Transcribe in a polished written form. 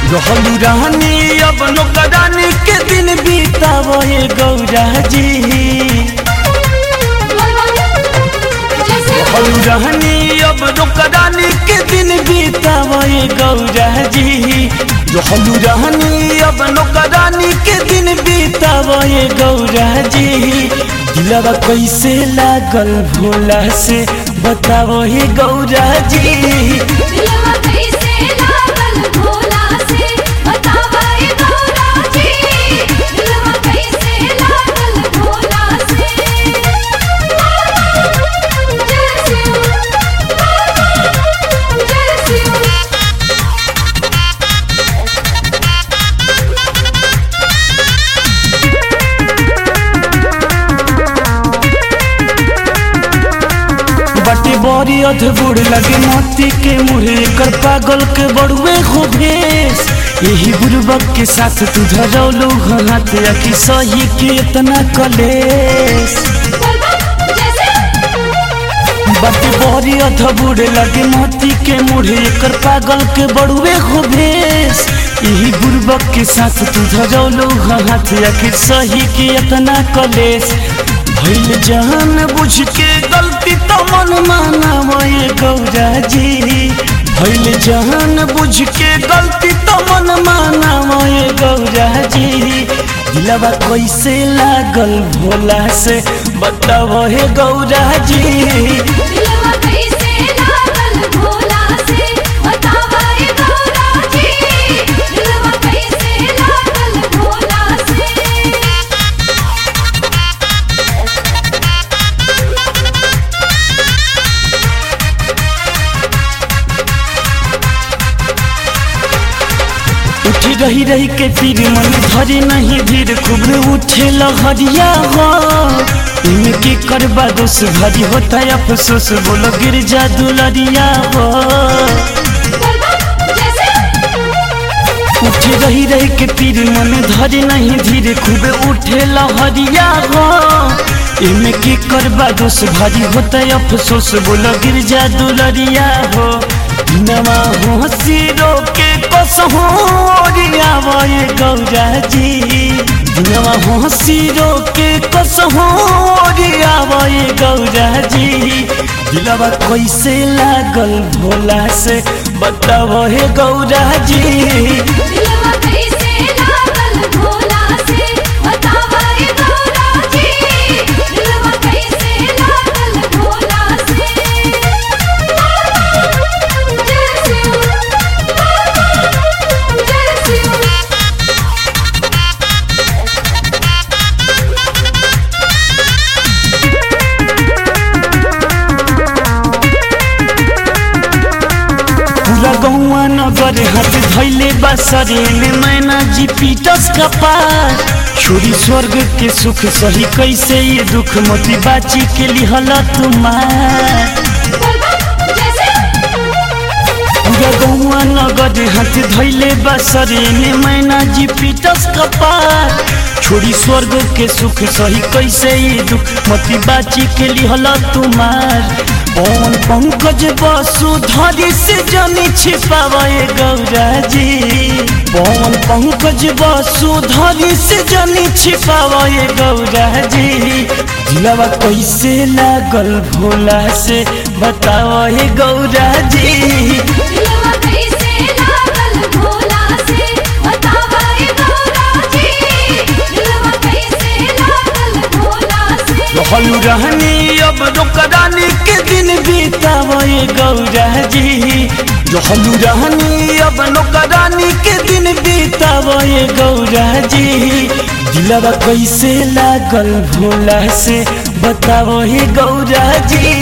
रहलू रहनी अब नौकरानी के दिन बीतावो ये गौरा जी। रहलू रहनी अब नौकरानी के दिन बीतावो ये गौरा जी। रहलू रहनी अब नौकरानी के दिन बीतावो ये गौरा जी। दिलवा कैसे लागल भोला से बतावो ये गौरा जी। दिलवा कैसे लागल भोला से बतावा ये गौरा जी। दिलवा कैसे लागल भोला से। जय शिव जय शिव। बटे बड़ी अधबुड़ लगे मोती के मुहे कर पागल के बड़ुए हो भेस। यही बुर्बक के साथ तू धरौलू हाथ कि सही के इतना कलेस। बटे बड़ी अधबुड़ लगे मोती के मुहे कर पागल के बड़ुए हो भेस। यही बुर्बक के साथ तू धरौलू हाथ कि सही के इतना कलेस। भइल जान बुझ के गलती तो मन माना ये गौरा जी। भइल जान बुझ के गलती तो मन माना ये गौरा जी। दिलवा कैसे लागल भोला से बताओ हे गौरा जी। दिलवा कैसे लागल भोला से बतावा ये गौरा जी। दिलवा कैसे लागल भोला से। उठी रही रही के फिर मन भरे नहीं धीर खूब उठे लहरिया हो। इनके करबा दोष भरी होता है अफसोस बोलो गिर जा दुलरिया हो। उठी रही रही के फिर मन धरे नहीं धीर खूब उठे लहरिया हो। इनके करबा दोष भरी होता है अफसोस बोलो गिर जा दुलरिया हो। नवा हो सिरो के कसहो ओरियावो ये गौरा जी। नवा हो सिरो के कसहो ओरियावो ये गौरा जी। दिलवा कैसे लागल भोला से बतावो हे गौरा जी। दिलवा कैसे लागल भोला से बतावा ये गौरा जी। दिलवा कैसे लागल भोला से। जय शिव जय शिव। पूरा गौआ नगर हाथ धैले बसरे में मैना जी पीटस का पार। छोरी स्वर्ग के सुख सही कैसे ये दुख मोती बाची के लिहल तुम्हार। पूरा गौआ नगर हाथ धैले बसरे में मैना जी पीटस का पार। छोरी स्वर्ग के सुख सही कैसे ये दुख मोती बाची के लिहल तुम्हार। पवन पंकज वसुधरी से जनी छिपावा ये गौरा जी। पवन पंकज वसुधरी से जनी छिपावा ये गौरा जी। दिलवा कैसे लागल भोला से बताओ ये गौरा जी। दिलवा कैसे लागल भोला से बतावा ये गौरा जी। दिलवा कैसे लागल भोला से। रहलू रहनी अब नौकरानी के दिन बीतावो ये गौरा जी। रहलू रहनी अब नौकरानी के दिन बीतावो ये गौरा जी। दिलवा कैसे लागल भोला से बतावो ये गौरा जी।